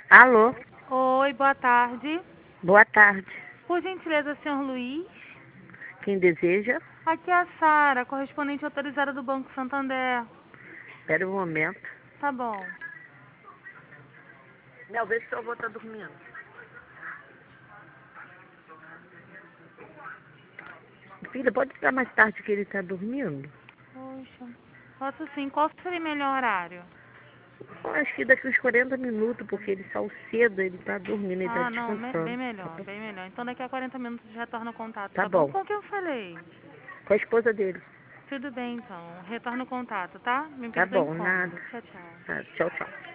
Alô, Oi, boa tarde. boa tarde. Por gentileza, senhor Luiz? Quem deseja? Aqui é a Sara, correspondente autorizada do Banco Santander. Espera um momento. Tá bom. Não, vê se o seu avô tá dormindo. Filha, pode ficar mais tarde que ele tá dormindo? Poxa. Posso sim. Qual seria o melhor horário? Eu acho que daqui uns 40 minutos, porque ele saiu cedo, ele tá dormindo, ele tá Ah, não, descansando. bem melhor, bem melhor. Então daqui a 40 minutos retorna o contato, Tá tá bom? bom. Com quem eu falei? Com a esposa dele. Tudo bem, então. Retorna o contato, tá? Me Tá perdoe o bom, incômodo. nada. Tchau, tchau. Nada. Tchau, tchau.